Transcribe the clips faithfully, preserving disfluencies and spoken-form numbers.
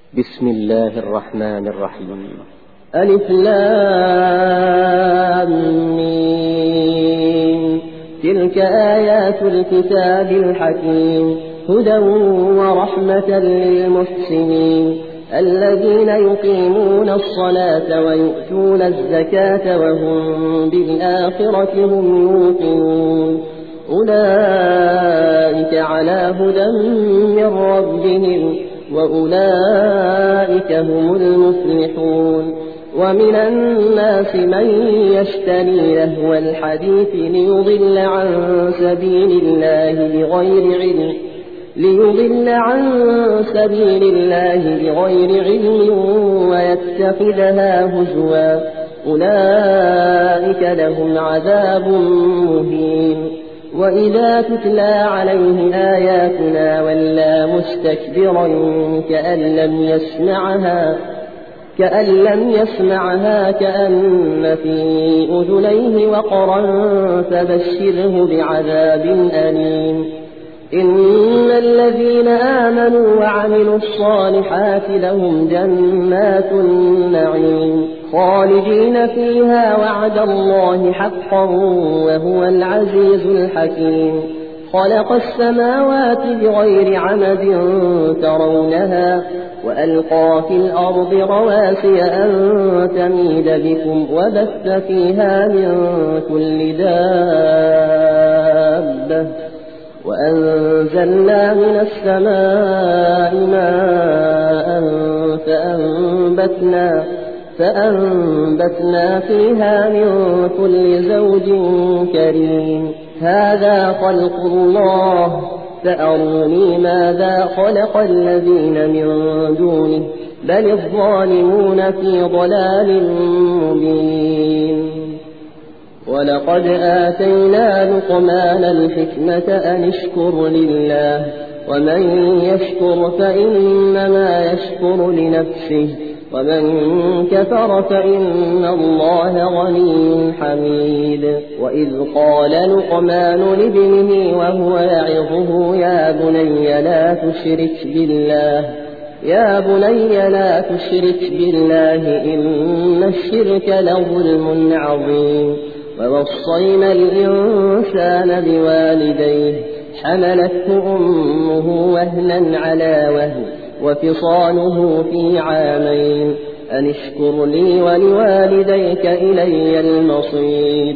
بسم الله الرحمن الرحيم. ألف لام ميم. تلك آيات الكتاب الحكيم، هدى ورحمة للمحسنين الذين يقيمون الصلاة ويؤتون الزكاة وهم بالآخرة هم يوقنون. أولئك على هدى من ربهم وأولئك هم المفلحون. ومن الناس من يشتري لهو الحديث ليضل عن سبيل الله بغير علم ليضل عن سبيل الله بغير علم ويتخذها هزوا، أولئك لهم عذاب مهين. وإذا تتلى عليه آياتنا ولى مستكبرا كأن لم يسمعها كأن لم يسمعها كأن في أذنيه وقرا فبشره بعذاب أليم. إن الذين آمنوا وعملوا الصالحات لهم جنات النعيم خالدين فيها وعد الله حقا وهو العزيز الحكيم. خلق السماوات بغير عمد ترونها وألقى في الأرض رواسي أن تميد بكم وبث فيها من كل دابة وأنزلنا من السماء ماء فأنبتنا, فأنبتنا فيها من كل زوج كريم. هذا خلق الله فأروني ماذا خلق الذين من دونه بل الظالمون في ضلال مبين. ولقد آتينا لقمان الحكمة أن اشكر لله ومن يشكر فإنما يشكر لنفسه ومن كفر فإن الله غني حميد. وإذ قال لقمان لابنه وهو يعظه يا بني لا تشرك بالله يا بني لا تشرك بالله إن الشرك لظلم عظيم. ووصينا الإنسان بوالديه حملته أمه وهنا على وهن وفصاله في عامين أن اشكر لي ولوالديك إلي المصير.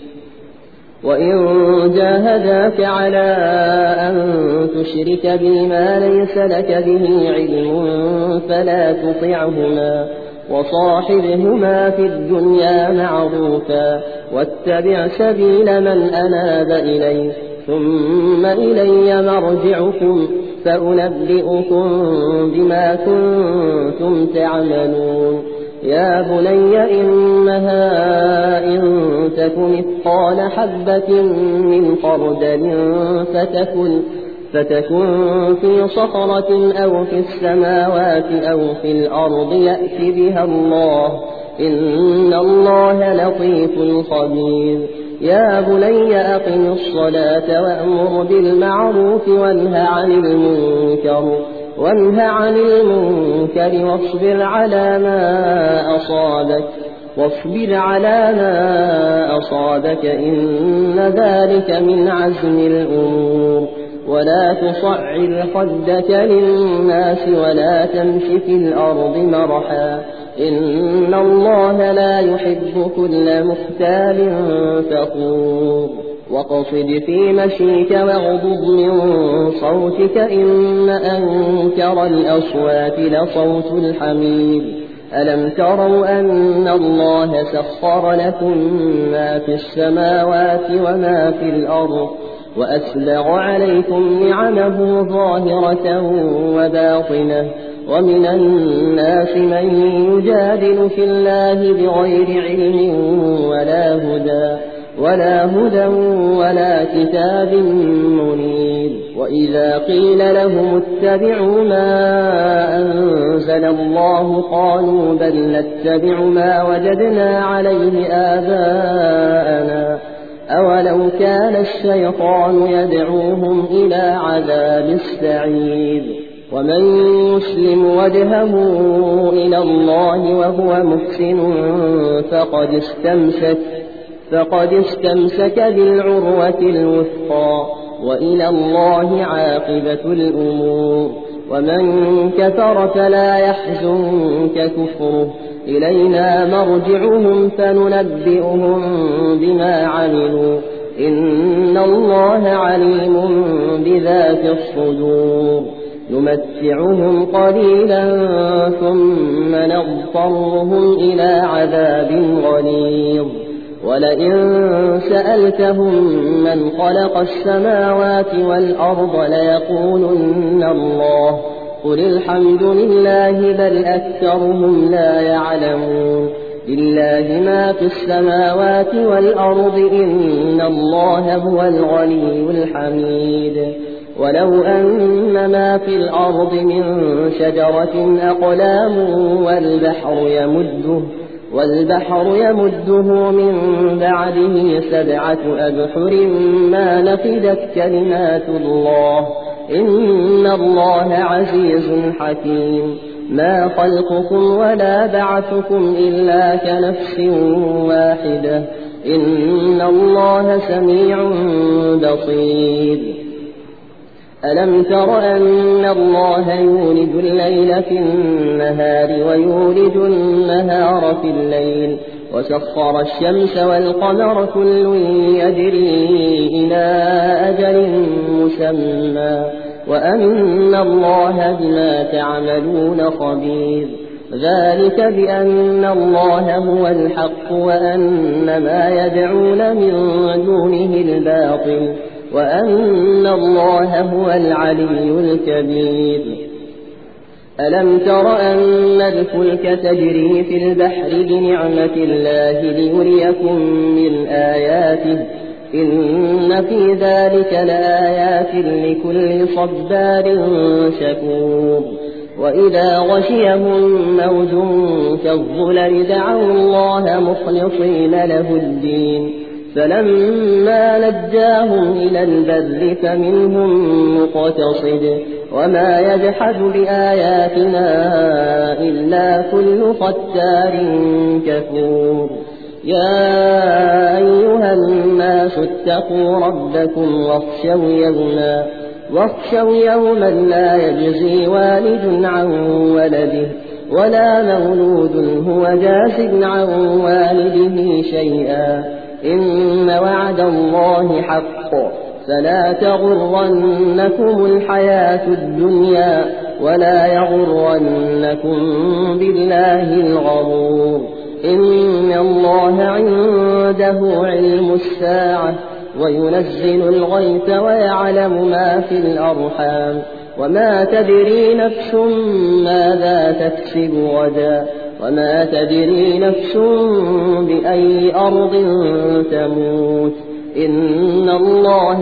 وإن جاهداك على أن تشرك بي ما ليس لك به علم فلا تطعهما وصاحبهما في الدنيا معروفا واتبع سبيل من أناب إلي ثم إلي مرجعكم فأنبئكم بما كنتم تعملون. يا بني إنها إن تك مثقال حبة من خردل فتكن فتكن في صخرة أو في السماوات أو في الأرض يأت بها الله إن الله لطيف خبير. يا بني أقم الصلاة وأمر بالمعروف وانه عن المنكر وانه عن المنكر واصبر على ما أصابك واصبر على ما أصابك إن ذلك من عزم الأمور. ولا تصعر خدك للناس ولا تمش في الأرض مرحا إن الله لا يحب كل مختال فخور. واقصد في مشيك واغضض من صوتك إن أنكر الأصوات لصوت الحمير. ألم تروا أن الله سخر لكم ما في السماوات وما في الأرض وأسبغ عليكم نعمه ظاهرة وباطنة ومن الناس من يجادل في الله بغير علم ولا هدى ولا هدى ولا كتاب منير. وإذا قيل لهم اتبعوا ما أنزل الله قالوا بل نتبع ما وجدنا عليه آباءنا أولو كان الشيطان يدعوهم إلى عذاب السعير. ومن يسلم وجهه إلى الله وهو محسن فقد استمسك فقد استمسك بالعروة الوثقى وإلى الله عاقبة الأمور. ومن كفر فلا يحزنك كفره إلينا مرجعهم فننبئهم بما عملوا إن الله عليم بذات الصدور. نمتعهم قليلا ثم نضطرهم إلى عذاب غليظ. ولئن سألتهم من خلق السماوات والأرض ليقولن الله قل الحمد لله بل أكثرهم لا يعلمون. لله ما في السماوات والأرض إن الله هو الغني الحميد. ولو أن ما في الأرض من شجرة أقلام والبحر يمده والبحر يمده من بعده سبعة أبحر ما نفدت كلمات الله إن الله عزيز حكيم. ما خلقكم ولا بعثكم إلا كنفس واحدة إن الله سميع بصير. ألم تر أن الله يولج الليل في النهار ويولج النهار في الليل وسخر الشمس والقمر كل يجري إلى أجل مسمى وأن الله بما تعملون خبير. ذلك بأن الله هو الحق وأن ما يدعون من دونه الباطل وأن الله هو العلي الكبير. ألم تر أن الفلك تجري في البحر بنعمة الله ليريكم من آياته إن في ذلك لآيات لكل صبار شكور. وإذا غشيهم موج كالظلل دعوا الله مخلصين له الدين فلما نجاهم إلى البر فمنهم مقتصد وما يجحد بآياتنا إلا كل ختار كفور. يا أيها الناس اتقوا ربكم واخشوا يوما واخشوا يوما لا يجزي والد عن ولده ولا مولود هو جاز عن والده شيئا إن وعد الله حق فلا تغرنكم الحياة الدنيا ولا يغرنكم بالله الغرور. إن الله عنده علم الساعة وينزل الغيث ويعلم ما في الأرحام وما تدري نفس ماذا تكسب غدا وما تدري نفس بأي أرض تموت إن الله